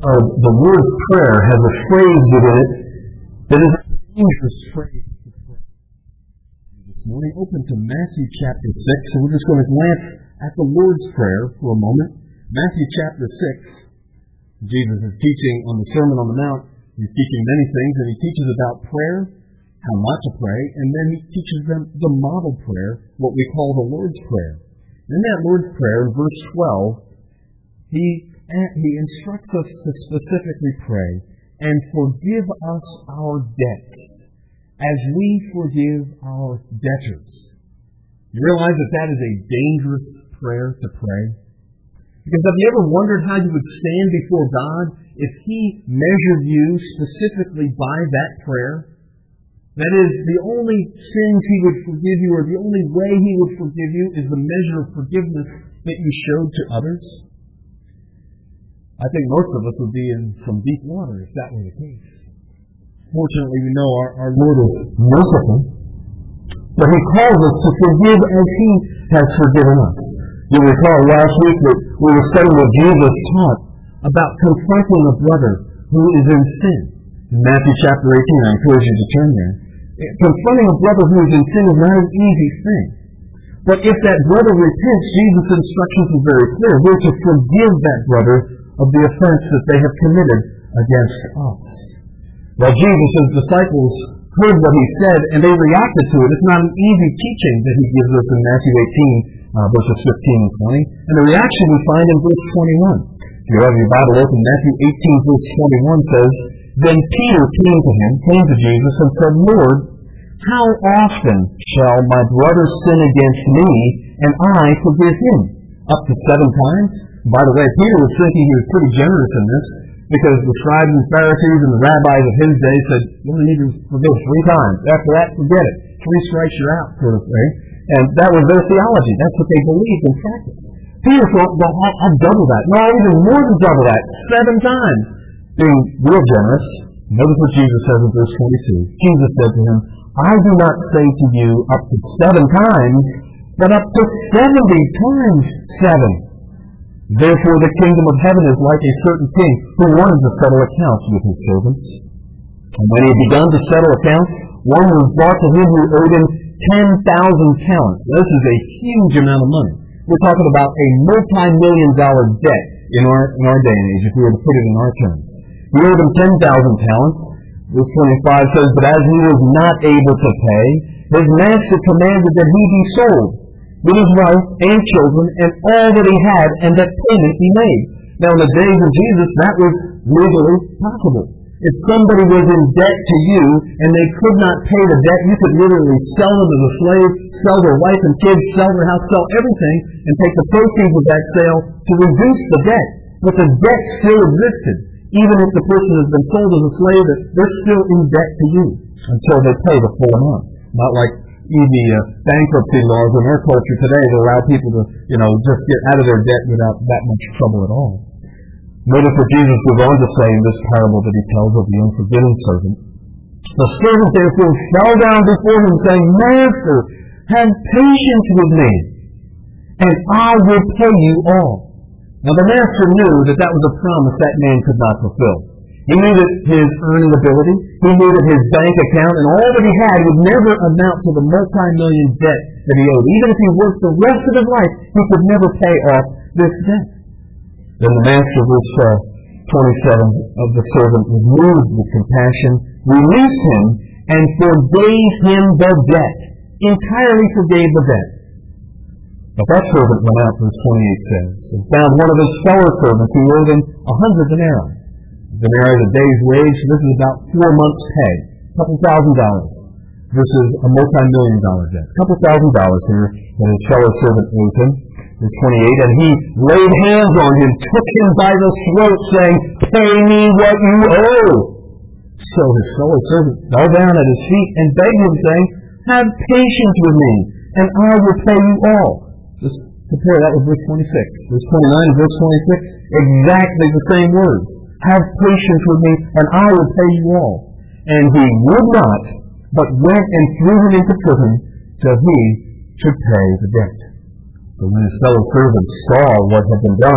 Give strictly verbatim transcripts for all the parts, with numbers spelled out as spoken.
Uh, the Lord's Prayer has a phrase within it that is a dangerous phrase to pray. This morning, open to Matthew chapter six, and we're just going to glance at the Lord's Prayer for a moment. Matthew chapter six, Jesus is teaching on the Sermon on the Mount. He's teaching many things, and he teaches about prayer, how not to pray, and then he teaches them the model prayer, what we call the Lord's Prayer. In that Lord's Prayer, in verse twelve, he He instructs us to specifically pray, and forgive us our debts, as we forgive our debtors. You realize that that is a dangerous prayer to pray? Because have you ever wondered how you would stand before God if He measured you specifically by that prayer? That is, the only sins He would forgive you, or the only way He would forgive you, is the measure of forgiveness that you showed to others? I think most of us would be in some deep water if that were the case. Fortunately, we know our, our Lord is merciful, but He calls us to forgive as He has forgiven us. You recall last week that we were studying what Jesus taught about confronting a brother who is in sin. In Matthew chapter eighteen, I encourage you to turn there. Confronting a brother who is in sin is not an easy thing. But if that brother repents, Jesus' instructions are very clear. We're to forgive that brother of the offense that they have committed against us. Well, Jesus' disciples heard what He said, and they reacted to it. It's not an easy teaching that He gives us in Matthew eighteen, uh, verses fifteen and twenty. And the reaction we find in verse twenty-one. If you have your Bible open, Matthew eighteen, verse twenty-one says, Then Peter came to him, came to Jesus, and said, Lord, how often shall my brother sin against me, and I forgive him? Up to seven times? By the way, Peter was thinking he was pretty generous in this, because the scribes and Pharisees and the rabbis of his day said, you only need to forgive three times. After that, forget it. Three strikes, you're out, sort of thing. And that was their theology. That's what they believed in practice. Peter thought, well, I'll, I'll double that. No, even more than double that. Seven times. Being real generous. Notice what Jesus says in verse twenty-two. Jesus said to him, I do not say to you up to seven times, but up to seventy times seven. Therefore the kingdom of heaven is like a certain king who wanted to settle accounts with his servants. And when he had begun to settle accounts, one was brought to him who owed him ten thousand talents. This is a huge amount of money. We're talking about a multi-million dollar debt in our, in our day and age, if we were to put it in our terms. He owed him ten thousand talents. Verse twenty-five says, But as he was not able to pay, his master commanded that he be sold, with his wife and children, and all that he had, and that payment be made. Now, in the days of Jesus, that was legally possible. If somebody was in debt to you, and they could not pay the debt, you could literally sell them as a slave, sell their wife and kids, sell their house, sell everything, and take the proceeds of that sale to reduce the debt. But the debt still existed. Even if the person has been sold as a slave, they're still in debt to you until they pay the full amount. Not like easy uh, bankruptcy laws in our culture today that allow people to, you know, just get out of their debt without that much trouble at all. Notice what Jesus goes on to say in this parable that he tells of the unforgiving servant. The servant therefore fell down before him, saying, Master, have patience with me, and I will pay you all. Now the master knew that that was a promise that man could not fulfill. He knew that his earning ability, he knew that his bank account and all that he had would never amount to the multi-million debt that he owed. Even if he worked the rest of his life, he could never pay off this debt. Then the master, verse uh, twenty-seven, of the servant was moved with compassion, released him, and forgave him the debt. Entirely forgave the debt. But that servant went out, verse twenty-eight says, and found one of his fellow servants who owed him a hundred denarii. Denarii is a day's wage, so this is about four months' pay. A couple thousand dollars. Versus a multi-million dollar debt. A couple thousand dollars here that his fellow servant owed him. Verse twenty-eight, and he laid hands on him, took him by the throat, saying, Pay me what you owe. So his fellow servant fell down at his feet and begged him, saying, Have patience with me, and I will pay you all. Just compare that with verse twenty-six. Verse twenty-nine and verse twenty-six, exactly the same words. Have patience with me, and I will pay you all. And he would not, but went and threw him into prison till he should pay the debt. So when his fellow servants saw what had been done,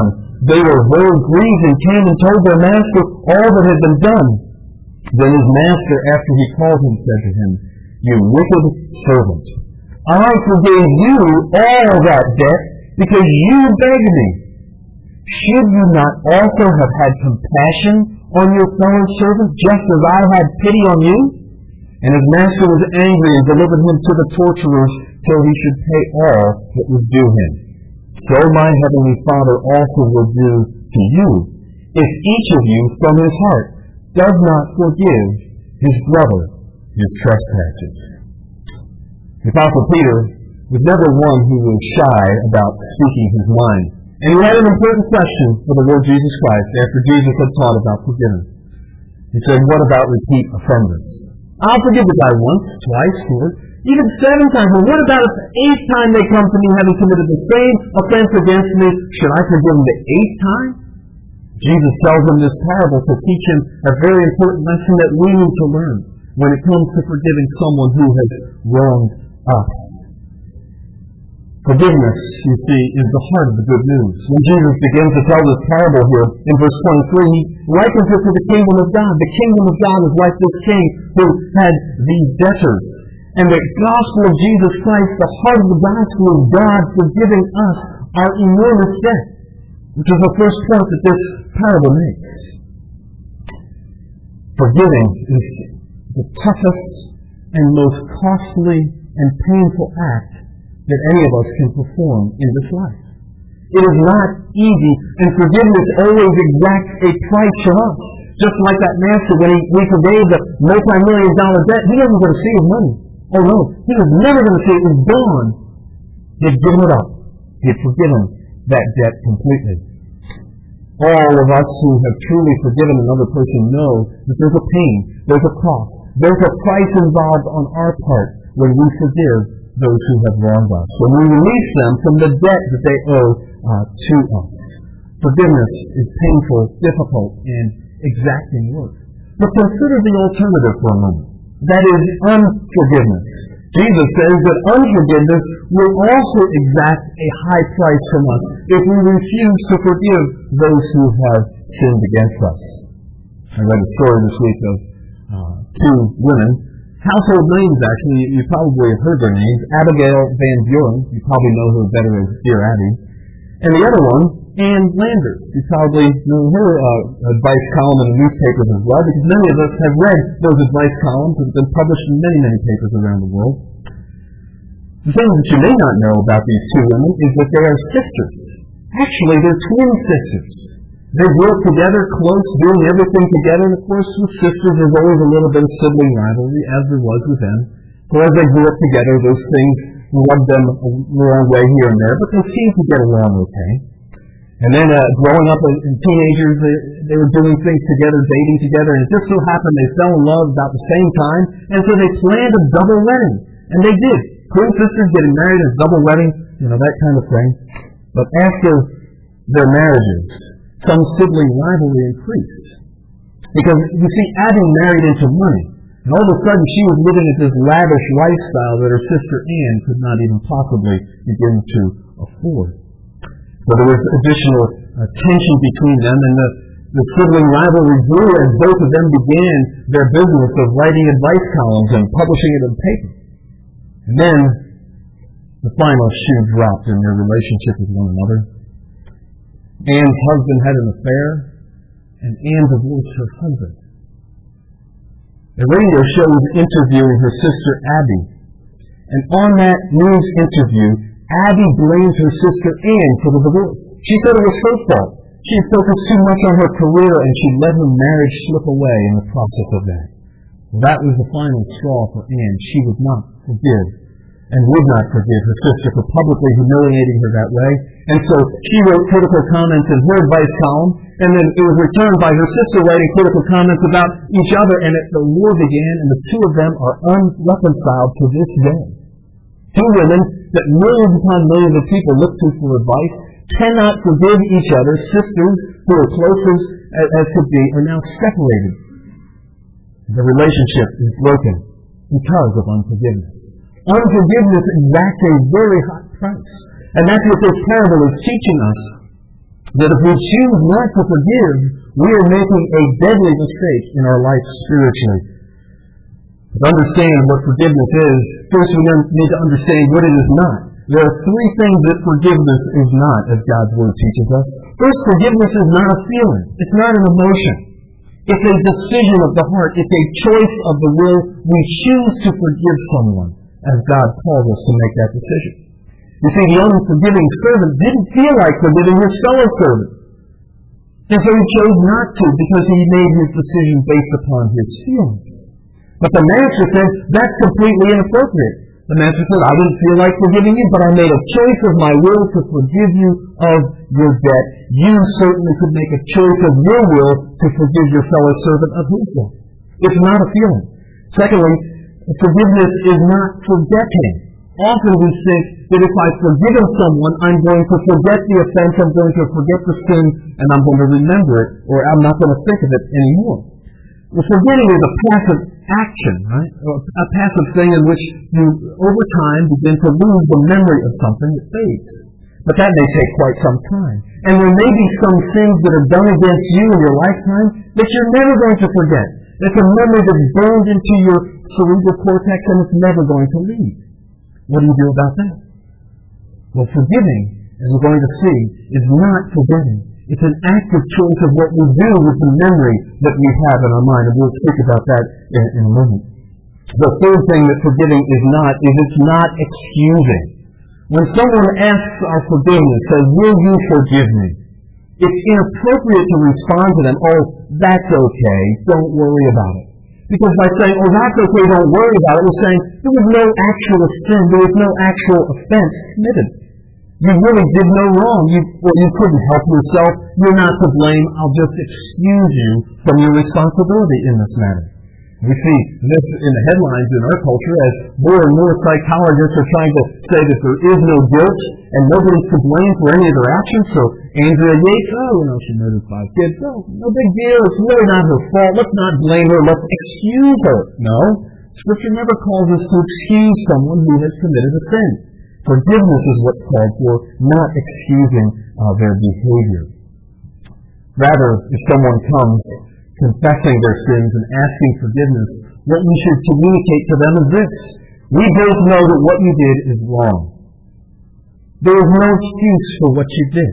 They were very grieved and came and told their master all that had been done. Then his master, after he called him, said to him, You wicked servant, I forgave you all that debt because you begged me. Should you not also have had compassion on your fellow servant, just as I had pity on you? And his master was angry and delivered him to the torturers till he should pay all that was due him. So my heavenly Father also will do to you, if each of you from his heart does not forgive his brother his trespasses. The Apostle Peter was never one who was shy about speaking his mind. And he had an important question for the Lord Jesus Christ after Jesus had taught about forgiveness. He said, What about repeat offenders? I'll forgive the guy once, twice, four, even seven times. But what about if the eighth time they come to me having committed the same offense against me? Should I forgive them the eighth time? Jesus tells him this parable to teach him a very important lesson that we need to learn when it comes to forgiving someone who has wronged us. Forgiveness, you see, is the heart of the good news. When Jesus begins to tell this parable here in verse twenty-three, he likens it to the kingdom of God. The kingdom of God is like this king who had these debtors. And the gospel of Jesus Christ, the heart of the gospel is God forgiving us our enormous debt, which is the first point that this parable makes. Forgiving is the toughest and most costly and painful act that any of us can perform in this life. It is not easy, and forgiveness always exacts a price from us. Just like that master, when he, we forgave the multi-million dollar debt, he wasn't going to see his money. Oh no, he was never going to see it. It was gone. He had given it up. He had forgiven that debt completely. All of us who have truly forgiven another person know that there's a pain, there's a cost, there's a price involved on our part when we forgive those who have wronged us, when we release them from the debt that they owe uh, to us. Forgiveness is painful, difficult, and exacting work. But consider the alternative for a moment. That is unforgiveness. Jesus says that unforgiveness will also exact a high price from us if we refuse to forgive those who have sinned against us. I read a story this week of uh, two women. Household names, actually. You probably have heard their names. Abigail Van Buren. You probably know her better as Dear Abby. And the other one, Ann Landers. You probably know her uh, advice column in the newspapers as well, because many of us have read those advice columns that have been published in many, many papers around the world. The thing that you may not know about these two women is that they are sisters. Actually, they're twin sisters. They grew up together, close, doing everything together, and of course with sisters there's always a little bit of sibling rivalry, as there was with them. So as they grew up together, those things rubbed them the wrong way here and there, but they seemed to get along okay. And then uh, growing up as teenagers, they, they were doing things together, dating together, and it just so happened they fell in love about the same time, and so they planned a double wedding. And they did. Twin sisters getting married as double wedding, you know, that kind of thing. But after their marriages, some sibling rivalry increased. Because, you see, Abby married into money. And all of a sudden she was living at this lavish lifestyle that her sister Ann could not even possibly begin to afford. So there was additional uh, tension between them, and the, the sibling rivalry grew as both of them began their business of writing advice columns and publishing it in paper. And then the final shoe dropped in their relationship with one another. Ann's husband had an affair, and Ann divorced her husband. The radio show was interviewing her sister Abby, and on that news interview, Abby blamed her sister Ann for the divorce. She said it was her fault. She had focused too much on her career, and she let her marriage slip away in the process of that. Well, that was the final straw for Ann. She would not forgive and would not forgive her sister for publicly humiliating her that way. And so she wrote critical comments in her advice column, and then it was returned by her sister writing critical comments about each other, and it, the war began, and the two of them are unreconciled to this day. Two women that millions upon millions of people look to for advice cannot forgive each other. Sisters who are close as, as could be are now separated. The relationship is broken because of unforgiveness. Unforgiveness exacts a very high price. And that's what this parable is teaching us. that if we choose not to forgive, we are making a deadly mistake in our life spiritually. To understand what forgiveness is, first we need to understand what it is not. There are three things that forgiveness is not, as God's Word teaches us. First, forgiveness is not a feeling. It's not an emotion. It's a decision of the heart. It's a choice of the will. We choose to forgive someone, as God calls us to make that decision. You see, the unforgiving servant didn't feel like forgiving his fellow servant. And so he chose not to because he made his decision based upon his feelings. But the master said, that's completely inappropriate. The master said, I didn't feel like forgiving you, but I made a choice of my will to forgive you of your debt. You certainly could make a choice of your will to forgive your fellow servant of his debt. It's not a feeling. Secondly, forgiveness is not forgetting. Often we think that if I've forgiven someone, I'm going to forget the offense, I'm going to forget the sin, and I'm going to remember it, or I'm not going to think of it anymore. Well, forgetting is a passive action, right? A passive thing in which you, over time, begin to lose the memory of something that fades. But that may take quite some time. And there may be some things that are done against you in your lifetime that you're never going to forget. It's a memory that's burned into your cerebral cortex and it's never going to leave. What do you do about that? Well, forgiving, as we're going to see, is not forgetting. It's an active choice of what we do with the memory that we have in our mind. And we'll speak about that in, in a moment. The third thing that forgiving is not, is it's not excusing. When someone asks our forgiveness, says, will you forgive me? It's inappropriate to respond to them, oh, that's okay, don't worry about it. Because by saying, oh, that's okay, don't worry about it, we're saying there was no actual sin, there was no actual offense committed. You really did no wrong. You, well, you couldn't help yourself. You're not to blame. I'll just excuse you from your responsibility in this matter. We see this in the headlines in our culture as more and more psychologists are trying to say that there is no guilt and nobody's to blame for any of their actions. So Andrea Yates, oh, you know, she murdered five kids. Oh, no big deal. It's really not her fault. Let's not blame her. Let's excuse her. No. Scripture never calls us to excuse someone who has committed a sin. Forgiveness is what's called for, not excusing uh, their behavior. Rather, if someone comes confessing their sins and asking forgiveness, what we should communicate to them is this. We both know that what you did is wrong. There is no excuse for what you did.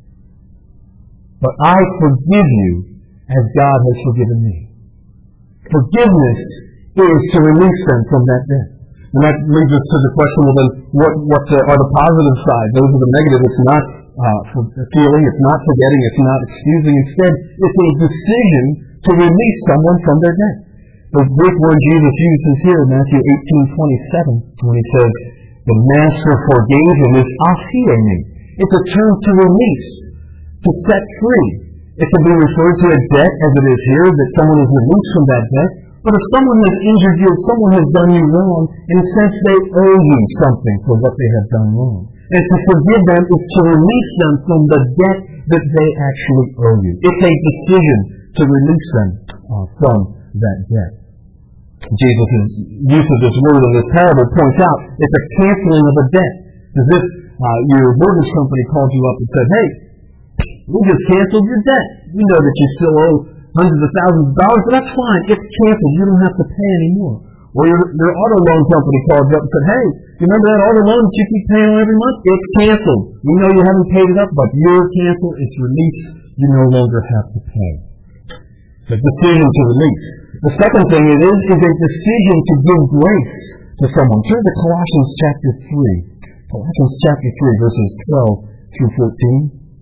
But I forgive you as God has forgiven me. Forgiveness is to release them from that debt. And that leads us to the question, well then, what, what uh, are the positive sides? Those are the negative. It's not uh, feeling, it's not forgetting, it's not excusing. Instead, it's a decision to release someone from their debt. The Greek word Jesus uses here in Matthew eighteen twenty-seven, when he says, the master forgave him, is aphiemi. It's a term to release, to set free. It can be referred to a debt, as it is here, that someone is released from that debt. But if someone has injured you, if someone has done you wrong, in a sense they owe you something for what they have done wrong. And to forgive them is to release them from the debt that they actually owe you. It's a decision to release them uh, from that debt. Jesus' use of this word in this parable points out it's a canceling of a debt. As if uh, your mortgage company called you up and said, hey, we just canceled your debt. We know that you still owe hundreds of thousands of dollars, but that's fine. It's canceled. You don't have to pay anymore. Or your, your auto loan company called you up and said, hey, you remember that auto loan that you keep paying on every month? It's canceled. We know you haven't paid it up, but you're canceled. It's released. You no longer have to pay. The decision to release. The second thing it is, is a decision to give grace to someone. Turn to Colossians chapter three. Colossians chapter three, verses twelve through fourteen.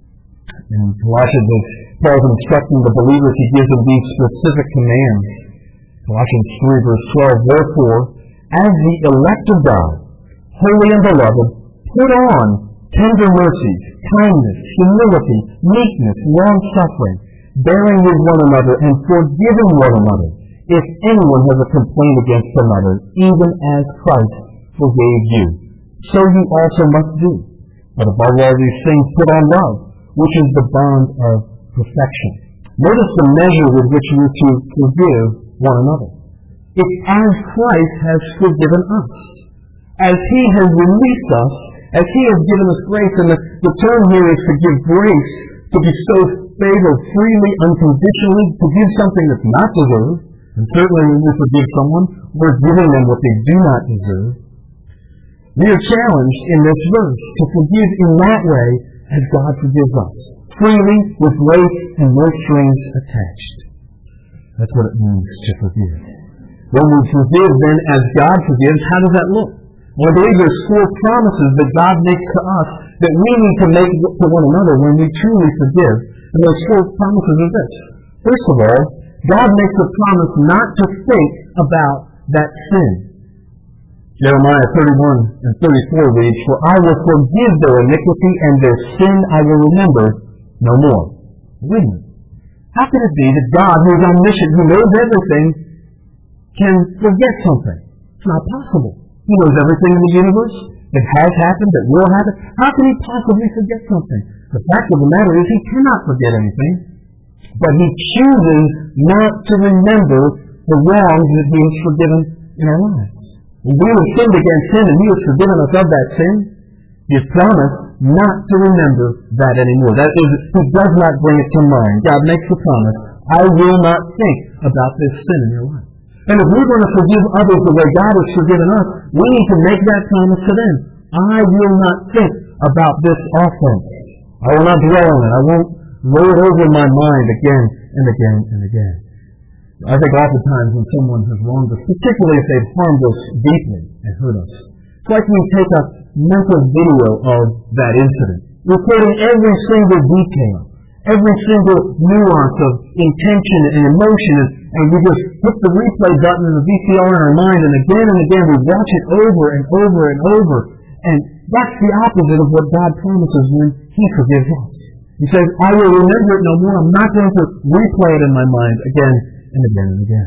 In Colossians, as Paul's instructing the believers, he gives them these specific commands. Colossians three, verse twelve, therefore, as the elect of God, holy and beloved, put on tender mercies, kindness, humility, meekness, long-suffering, bearing with one another and forgiving one another, if anyone has a complaint against another, even as Christ forgave you. So you also must do. But above all these things, put on love, which is the bond of perfection. Notice the measure with which we are to forgive one another. It's as Christ has forgiven us. As He has released us, as He has given us grace, and the, the term here is to give grace to bestow favor freely, unconditionally, to give something that's not deserved. And certainly when we forgive someone, we're giving them what they do not deserve. We are challenged in this verse to forgive in that way as God forgives us, freely, with grace and no strings attached. That's what it means to forgive. When we forgive, then, as God forgives, how does that look? Well, I believe there's four promises that God makes to us that we need to make to one another when we truly forgive. And those four promises are this. First of all, God makes a promise not to think about that sin. Jeremiah thirty-one and thirty-four reads, "For I will forgive their iniquity, and their sin I will remember no more." Wait a minute. How can it be that God, who is omniscient, who knows everything, can forget something? It's not possible. He knows everything in the universe. It has happened. It will happen. How can He possibly forget something? The fact of the matter is He cannot forget anything. But He chooses not to remember the wrongs that He has forgiven in our lives. When we have sinned against Him and He has forgiven us of that sin, He has promised not to remember that anymore. That is, He does not bring it to mind. God makes the promise, I will not think about this sin in your life. And if we're going to forgive others the way God has forgiven us, we need to make that promise to them. I will not think about this offense. I will not dwell on it. I won't roll it over in my mind again and again and again. I think oftentimes when someone has wronged us, particularly if they've harmed us deeply and hurt us, it's like we take a mental video of that incident, recording every single detail, every single nuance of intention and emotion, and, and we just hit the replay button in the V C R in our mind, and again and again we watch it over and over and over. And that's the opposite of what God promises when He forgives us. He says, I will remember it no more. I'm not going to replay it in my mind again and again and again.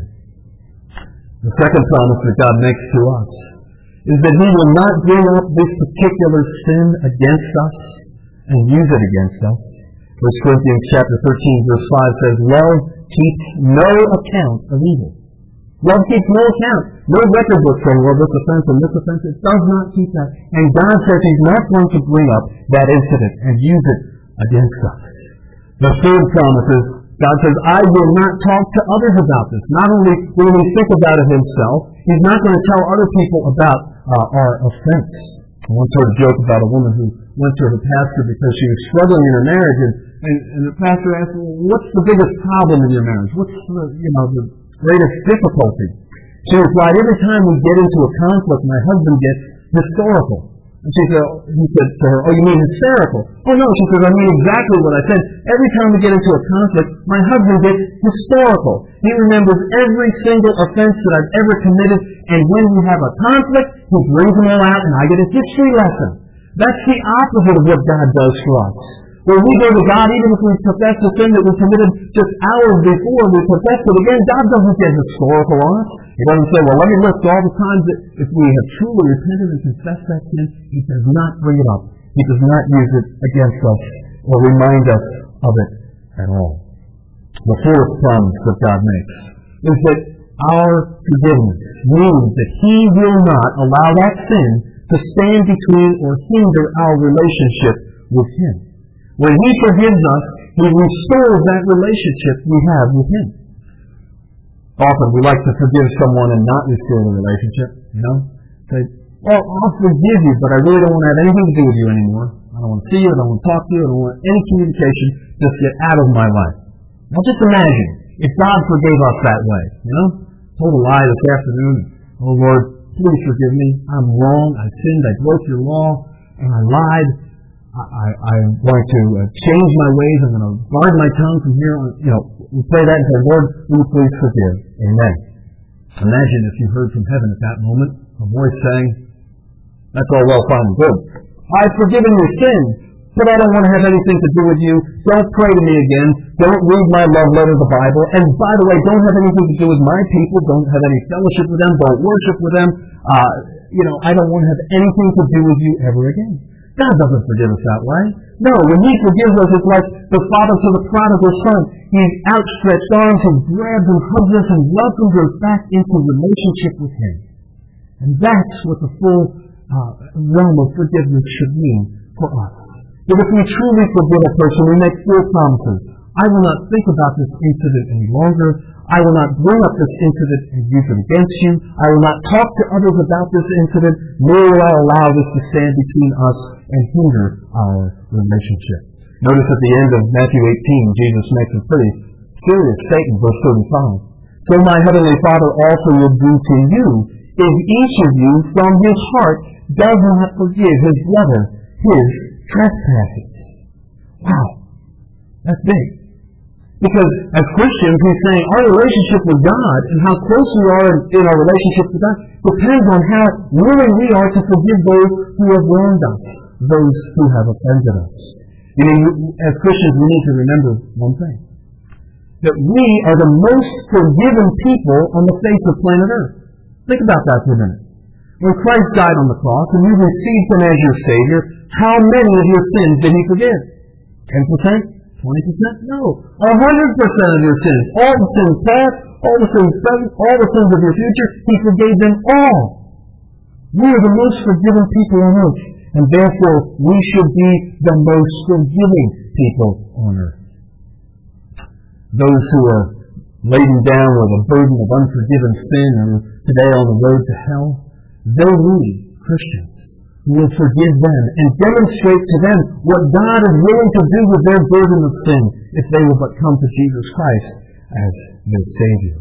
The second promise that God makes to us is that He will not bring up this particular sin against us and use it against us. First Corinthians chapter thirteen, verse five says, Love keeps no account of evil. Love keeps no account. No record book saying, well, this offense and this offense. It does not keep that. And God says He's not going to bring up that incident and use it against us. The third promise is, God says, I will not talk to others about this. Not only will He think about it Himself, He's not going to tell other people about uh, our offense. I once heard a joke about a woman who went to her pastor because she was struggling in her marriage, and, and, and the pastor asked, well, what's the biggest problem in your marriage? What's the, you know, the greatest difficulty? She replied, every time we get into a conflict, my husband gets historical. And she said, he said to her, oh, you mean hysterical? Oh, no, she says, I mean exactly what I said. Every time we get into a conflict, my husband gets historical. He remembers every single offense that I've ever committed, and when we have a conflict, he brings them all out, and I get a history lesson. That's the opposite of what God does for us. When we go to God, even if we confess the sin that we committed just hours before, we confess it again, God doesn't get historical on us. He doesn't say, well, let me list all the times that if we have truly repented and confessed that sin. He does not bring it up. He does not use it against us or remind us of it at all. The fourth promise that God makes is that our forgiveness means that He will not allow that sin to stand between or hinder our relationship with Him. When He forgives us, He restores that relationship we have with Him. Often we like to forgive someone and not restore the relationship, you know? Say, well, I'll forgive you, but I really don't want to have anything to do with you anymore. I don't want to see you, I don't want to talk to you, I don't want any communication. Just get out of my life. Now just imagine if God forgave us that way, you know? Told a lie this afternoon. Oh Lord, please forgive me. I'm wrong. I sinned. I broke your law. And I lied. I, I, I'm going to uh, change my ways. I'm going to guard my tongue from here on. You know, we pray that and say, Lord, will you please forgive? Amen. Imagine if you heard from heaven at that moment a voice saying, that's all well, fine, and good. I've forgiven your sin, but I don't want to have anything to do with you. Don't pray to me again. Don't read my love letter, the Bible. And by the way, don't have anything to do with my people. Don't have any fellowship with them. Don't worship with them. Uh, you know, I don't want to have anything to do with you ever again. God doesn't forgive us that way. No, when He forgives us, it's like the father to the prodigal son. He's outstretched arms, He grabs and hugs us and welcomes us back into relationship with Him. And that's what the full uh, realm of forgiveness should mean for us. That if we truly forgive a person, we make four promises. I will not think about this incident any longer. I will not bring up this incident and use it against you. I will not talk to others about this incident, nor will I allow this to stand between us and hinder our relationship. Notice at the end of Matthew eighteen, Jesus makes a pretty serious statement, verse thirty-five. So my heavenly Father also will do to you if each of you from his heart does not forgive his brother his trespasses. Wow, that's big. Because as Christians, he's saying our relationship with God and how close we are in our relationship with God depends on how willing we are to forgive those who have wronged us, those who have offended us. You know, as Christians, we need to remember one thing. That we are the most forgiven people on the face of planet Earth. Think about that for a minute. When Christ died on the cross and you received Him as your Savior, how many of your sins did He forgive? ten percent? twenty percent? No. one hundred percent of your sins. All the sins past, all the sins present, all the sins of your future, He forgave them all. We are the most forgiven people on earth, and therefore we should be the most forgiving people on earth. Those who are laden down with a burden of unforgiven sin and are today on the road to hell, they need Christians who will forgive them and demonstrate to them what God is willing to do with their burden of sin if they will but come to Jesus Christ as their Savior.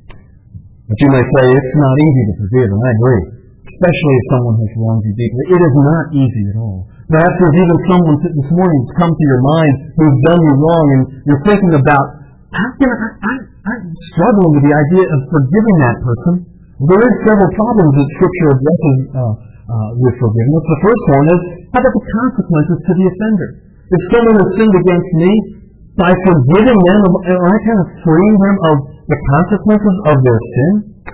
But you may say, it's not easy to forgive, and I agree, especially if someone has wronged you deeply. It is not easy at all. Perhaps there's even someone this morning who's come to your mind who's done you wrong, and you're thinking about, how can I, I, I'm struggling with the idea of forgiving that person. Well, there is several problems that Scripture addresses uh, uh, with forgiveness. The first one is, how about the consequences to the offender? If someone has sinned against me, by forgiving them, am I kind of freeing them of the consequences of their sin?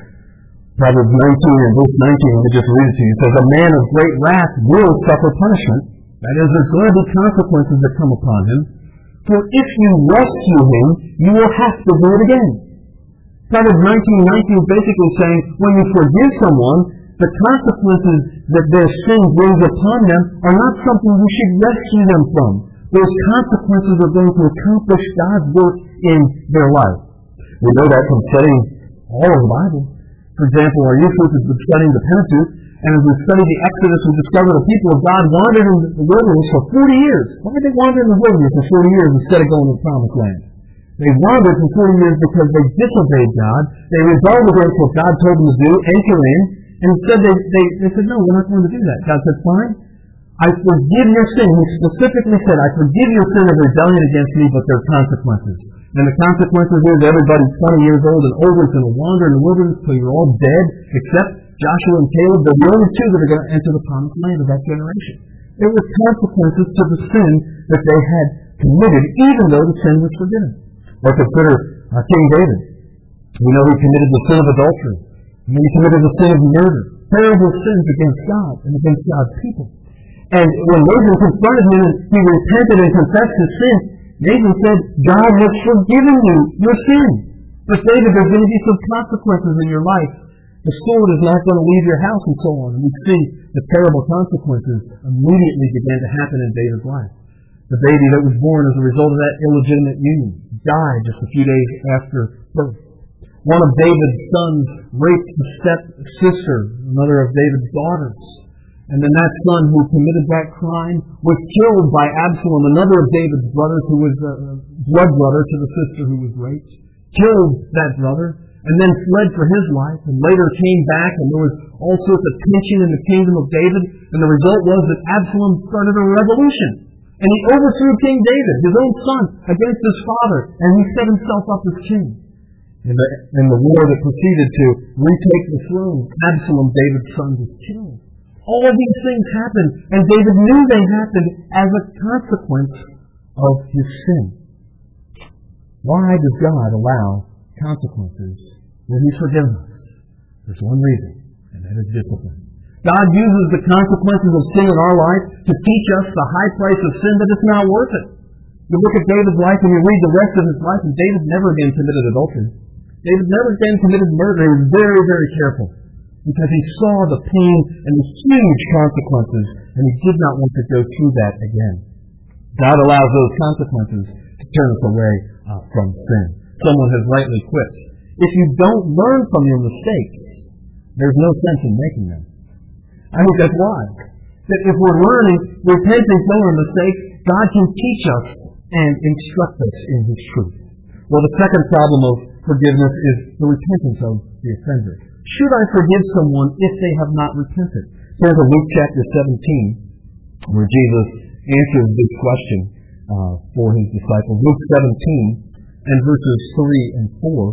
Proverbs nineteen and verse nineteen, let me just read it to you. It says, a man of great wrath will suffer punishment. That is, there's going to be consequences that come upon him. For if you rescue him, you will have to do it again. Proverbs nineteen nineteen is basically saying, when you forgive someone, the consequences that their sin brings upon them are not something you should rescue them from. Those consequences are going to accomplish God's work in their life. We know that from studying all of the Bible. For example, our youth group has been studying the Pentateuch, and as we study the Exodus, we discover the people of God wandered in the wilderness for forty years. Why did they wander in the wilderness for forty years instead of going to the Promised Land? They wandered for forty years because they disobeyed God. They rebelled against what God told them to do, enter in, and instead they, they, they said, no, we're not going to do that. God said, fine, I forgive your sin. He specifically said, I forgive your sin of rebellion against me, but there are consequences. And the consequences is everybody twenty years old and older is going to wander in the wilderness until you're all dead, except Joshua and Caleb. They're the only two that are going to enter the promised land of that generation. There were consequences to the sin that they had committed, even though the sin was forgiven. Or consider uh, King David. We know he committed the sin of adultery. And then he committed the sin of murder. Terrible sins against God and against God's people. And when Nathan confronted him and he repented and confessed his sin, Nathan said, God has forgiven you your sin. But David, there's going to be some consequences in your life. The sword is not going to leave your house and so on. And we see the terrible consequences immediately began to happen in David's life. The baby that was born as a result of that illegitimate union died just a few days after birth. One of David's sons raped the step-sister, another of David's daughters. And then that son who committed that crime was killed by Absalom, another of David's brothers who was a blood brother to the sister who was raped. Killed that brother, and then fled for his life, and later came back, and there was all sorts of tension in the kingdom of David, and the result was that Absalom started a revolution. And he overthrew King David, his own son, against his father, and he set himself up as king. In the, in the war that proceeded to retake the throne, Absalom, David's son, was killed. All of these things happened, and David knew they happened as a consequence of his sin. Why does God allow consequences when He's forgiven us? There's one reason, and that is discipline. God uses the consequences of sin in our life to teach us the high price of sin, that it's not worth it. You look at David's life and you read the rest of his life, and David never again committed adultery. David never again committed murder. He was very, very careful, because he saw the pain and the huge consequences, and he did not want to go through that again. God allows those consequences to turn us away uh, from sin. Someone has rightly quipped, if you don't learn from your mistakes, there's no sense in making them. I think that's wise. That if we're learning, repenting from our mistakes, God can teach us and instruct us in His truth. Well, the second problem of forgiveness is the repentance of the offender. Should I forgive someone if they have not repented? Turn to Luke chapter seventeen, where Jesus answers this question uh, for His disciples. Luke seventeen and verses three and four.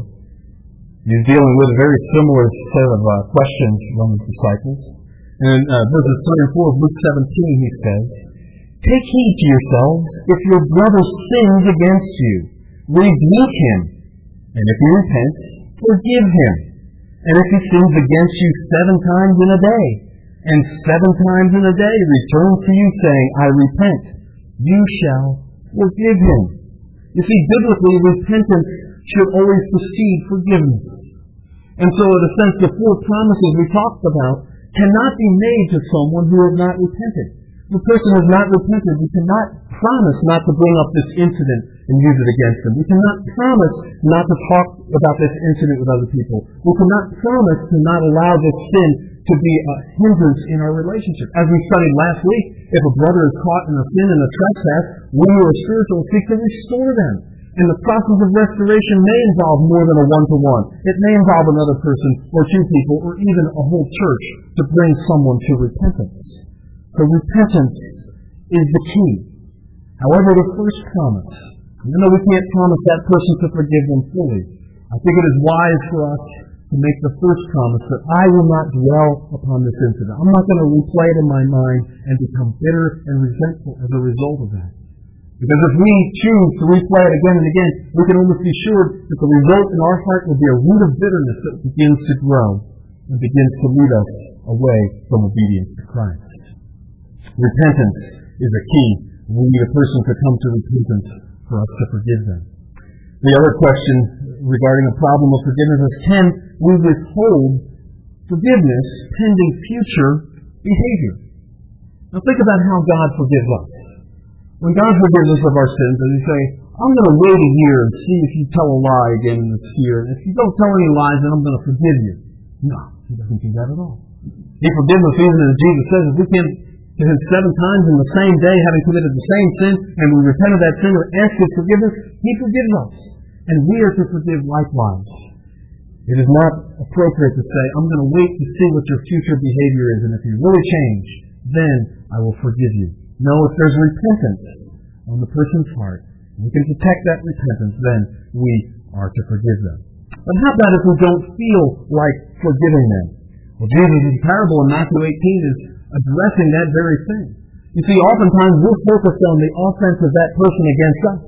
He's dealing with a very similar set of uh, questions from His disciples. And uh, verses three and four of Luke seventeen, He says, take heed to yourselves, if your brother sins against you, rebuke him, and if he repents, forgive him. And if he sins against you seven times in a day, and seven times in a day returns to you saying, I repent, you shall forgive him. You see, biblically, repentance should always precede forgiveness. And so, in a sense, the four promises we talked about cannot be made to someone who has not repented. If a person has not repented, we cannot promise not to bring up this incident and use it against them. We cannot promise not to talk about this incident with other people. We cannot promise to not allow this sin to be a hindrance in our relationship. As we studied last week, if a brother is caught in a sin and a trespass, we who are spiritual seek to restore them. And the process of restoration may involve more than a one-to-one. It may involve another person or two people or even a whole church to bring someone to repentance. So repentance is the key. However, the first promise, even though we can't promise that person to forgive them fully, I think it is wise for us to make the first promise that I will not dwell upon this incident. I'm not going to replay it in my mind and become bitter and resentful as a result of that. Because if we choose to replay it again and again, we can almost be sure that the result in our heart will be a root of bitterness that begins to grow and begins to lead us away from obedience to Christ. Repentance is a key. We need a person to come to repentance for us to forgive them. The other question regarding a problem of forgiveness is, can we withhold forgiveness pending future behavior? Now think about how God forgives us. When God forgives us of our sins, does He say, I'm going to wait a year and see if you tell a lie again this year, and if you don't tell any lies, then I'm going to forgive you? No, He doesn't do that at all. He forgives us even as Jesus says, if we can to Him seven times in the same day, having committed the same sin, and we repent of that sin or ask His forgiveness, He forgives us. And we are to forgive likewise. It is not appropriate to say, I'm going to wait to see what your future behavior is, and if you really change, then I will forgive you. No, if there's repentance on the person's heart, and we can detect that repentance, then we are to forgive them. But how about if we don't feel like forgiving them? Well, Jesus' parable in Matthew eighteen is addressing that very thing. You see, oftentimes we're focused on the offense of that person against us.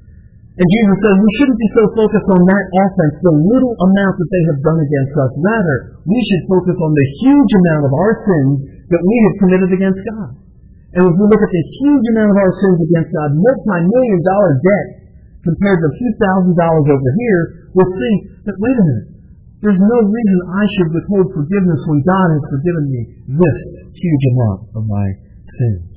And Jesus says we shouldn't be so focused on that offense, the little amount that they have done against us. Rather, we should focus on the huge amount of our sins that we have committed against God. And if we look at the huge amount of our sins against God, multi-million dollar debt compared to a few thousand dollars over here, we'll see that, wait a minute, there's no reason I should withhold forgiveness when God has forgiven me this huge amount of my sins.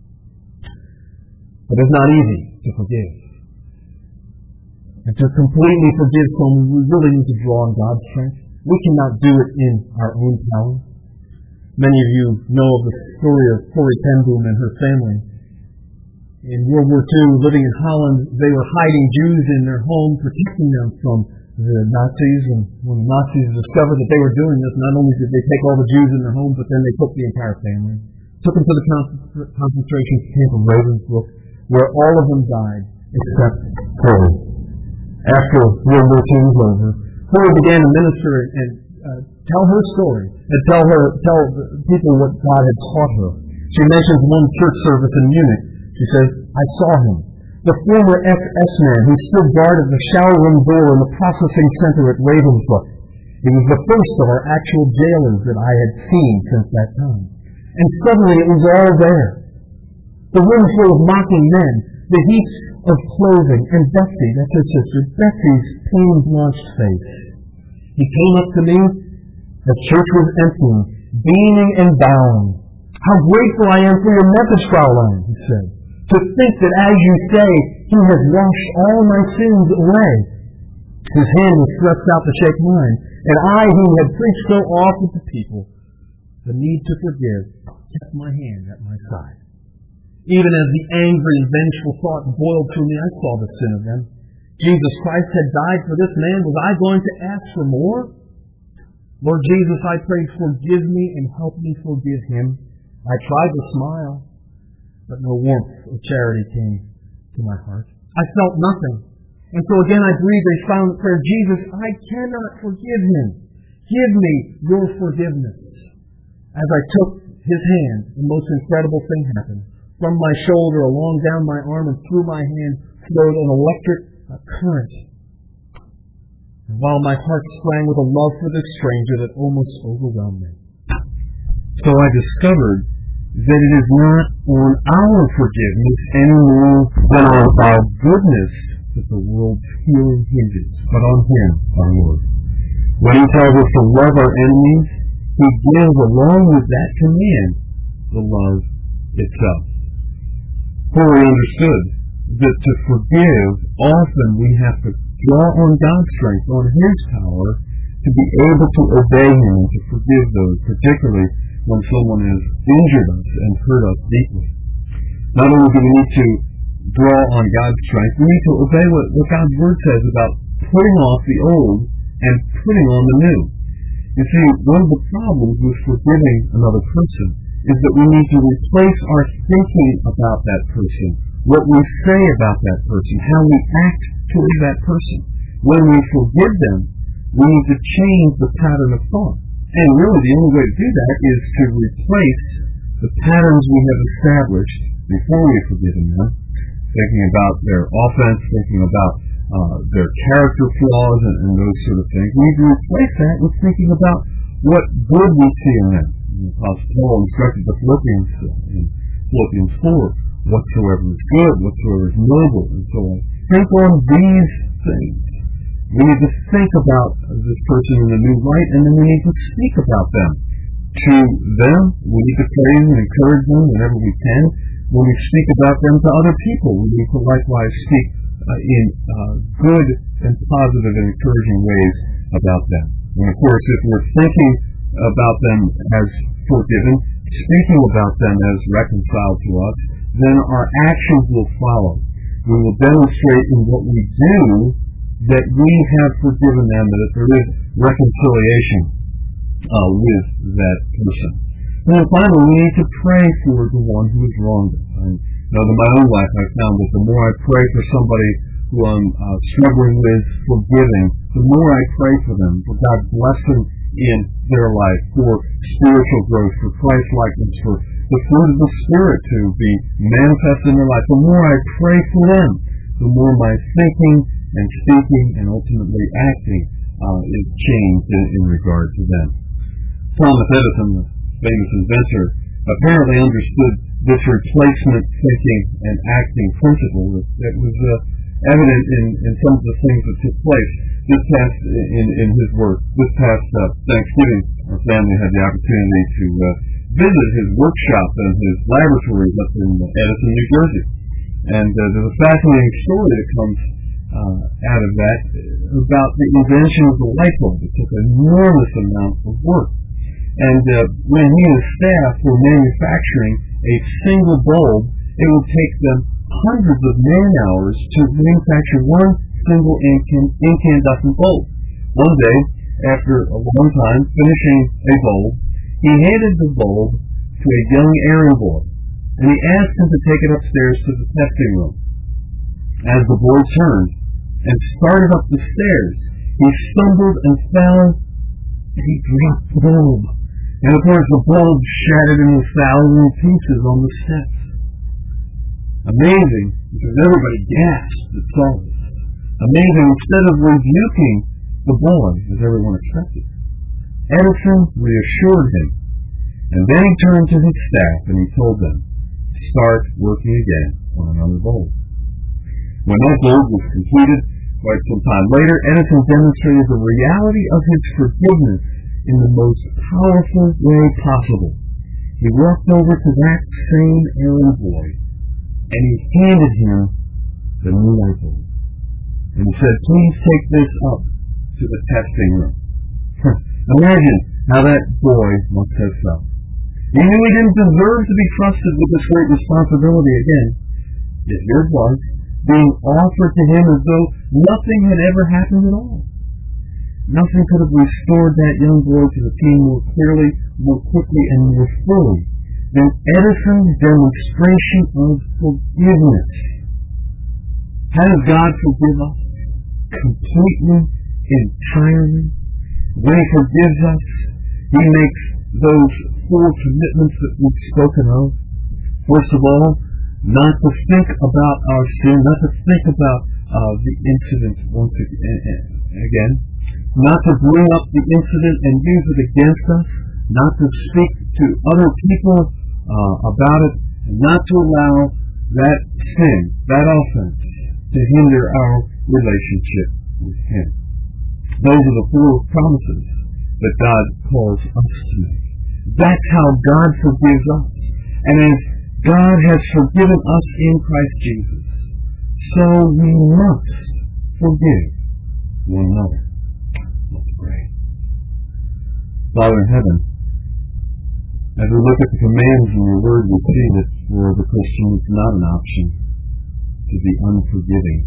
But it's not easy to forgive. And to completely forgive someone, we really need to draw on God's strength. We cannot do it in our own power. Many of you know of the story of Corrie ten Boom and her family. In World War Two, living in Holland, they were hiding Jews in their home, protecting them from the Nazis. And when the Nazis discovered that they were doing this, not only did they take all the Jews in their home, but then they took the entire family. Took them to the concentration camp of Ravensbrück, where all of them died, except Corrie. After World War Two was over, Corrie began to minister and uh, tell her story, and tell her, tell people what God had taught her. She mentions one church service in Munich. She says, I saw him, the former S S man who stood guard at the shower room door in the processing center at Ravensbrück. He was the first of our actual jailers that I had seen since that time. And suddenly it was all there. The room full of mocking men, the heaps of clothing, and Betsy, that's her sister, Betsy's pain-blanched face. He came up to me as church was emptying, beaming and bowing. How grateful I am for your message, Fraulein, he said. To think that, as you say, He has washed all my sins away. His hand was thrust out to shake mine, and I, who had preached so often to people the need to forgive, kept my hand at my side. Even as the angry and vengeful thought boiled through me, I saw the sin of them. Jesus Christ had died for this man. Was I going to ask for more? Lord Jesus, I pray, forgive me and help me forgive him. I tried to smile, but no warmth or charity came to my heart. I felt nothing. And so again I breathed a silent prayer. Jesus, I cannot forgive him. Give me your forgiveness. As I took his hand, the most incredible thing happened. From my shoulder, along down my arm, and through my hand flowed an electric current. And while my heart sprang with a love for this stranger that almost overwhelmed me. So I discovered that it is not on our forgiveness any more than on our goodness that the world's healing hinges, but on Him, our Lord. When He tells us to love our enemies, He gives along with that command the love itself. Fully understood that to forgive, often we have to draw on God's strength, on His power, to be able to obey Him and to forgive those, particularly when someone has injured us and hurt us deeply. Not only do we need to draw on God's strength, we need to obey what, what God's Word says about putting off the old and putting on the new. You see, one of the problems with forgiving another person is that we need to replace our thinking about that person, what we say about that person, how we act toward that person. When we forgive them, we need to change the pattern of thought. And really the only way to do that is to replace the patterns we have established before we forgive them, thinking about their offense, thinking about uh, their character flaws and, and those sort of things. We need to replace that with thinking about what good we see in them. The Apostle Paul instructed the Philippians in Philippians four, whatsoever is good, whatsoever is noble, and so on. Think on these things. We need to think about this person in a new light, and then we need to speak about them. To them, we need to praise and encourage them whenever we can. When we speak about them to other people, we need to likewise speak uh, in uh, good and positive and encouraging ways about them. And of course, if we're thinking about them as forgiven, speaking about them as reconciled to us, then our actions will follow. We will demonstrate in what we do that we have forgiven them, that there is reconciliation uh, with that person. And then finally, we need to pray for the one who has wronged us. I know in my own life I've found that the more I pray for somebody who I'm uh, struggling with forgiving, the more I pray for them, for God's blessing in their life, for spiritual growth, for Christ-likeness, for the fruit of the Spirit to be manifested in their life. The more I pray for them, the more my thinking and speaking and ultimately acting uh, is changed in, in regard to them. Thomas Edison, the famous inventor, apparently understood this replacement thinking and acting principle that was uh, evident in, in some of the things that took place this past in, in his work. This past uh, Thanksgiving, our family had the opportunity to uh, visit his workshop and his laboratories up in Edison, New Jersey. And uh, there's a fascinating story that comes uh, out of that about the invention of the light bulb. It took an enormous amount of work. And uh, when he and his staff were manufacturing a single bulb, it would take them hundreds of man-hours to manufacture one single incan- incandescent bulb. One day, after a long time finishing a bulb, he handed the bulb to a young errand boy, and he asked him to take it upstairs to the testing room. As the boy turned and started up the stairs, he stumbled and fell, and he dropped the bulb. And of course the bulb shattered into a thousand pieces on the steps. Amazing, because everybody gasped at saw this. Amazing, instead of rebuking the boy, as everyone expected, Edison reassured him, and then he turned to his staff and he told them, start working again on another bulb. When that bulb was completed, quite some time later, Edison demonstrated the reality of his forgiveness in the most powerful way possible. He walked over to that same errand boy and he handed him the new light bulb. And he said, please take this up to the testing room. Imagine how that boy must have felt. He knew he didn't deserve to be trusted with this great responsibility again. Yet here it was, being offered to him as though nothing had ever happened at all. Nothing could have restored that young boy to the team more clearly, more quickly, and more fully than Edison's demonstration of forgiveness. How does God forgive us? Completely, entirely. When He forgives us, He makes those four commitments that we've spoken of. First of all, not to think about our sin, not to think about uh, the incident once again, not to bring up the incident and use it against us, not to speak to other people uh, about it, and not to allow that sin, that offense, to hinder our relationship with Him. Those are the four promises that God calls us to make. That's how God forgives us. And as God has forgiven us in Christ Jesus, so we must forgive one another. Let's pray. Father in heaven, as we look at the commands in your word, we see that for the Christian it's not an option to be unforgiving.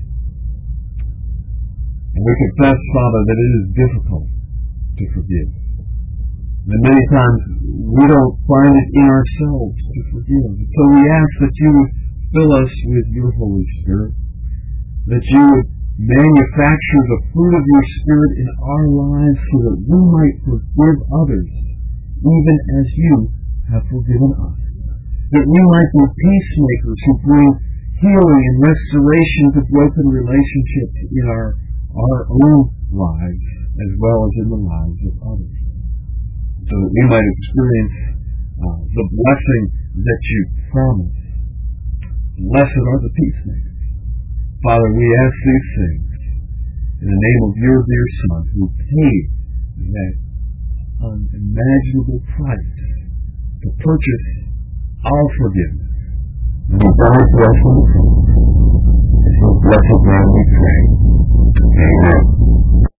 And we confess, Father, that it is difficult to forgive. And many times we don't find it in ourselves to forgive. So we ask that you would fill us with your Holy Spirit, that you would manufacture the fruit of your Spirit in our lives so that we might forgive others, even as you have forgiven us. That we might be peacemakers who bring healing and restoration to broken relationships in our, our own lives as well as in the lives of others. So that we might experience uh, the blessing that you promise. Blessed are the peacemakers. Father, we ask these things in the name of your dear Son, who paid that unimaginable price to purchase our forgiveness. And we died for us on the cross. In His blessed name we pray. Amen.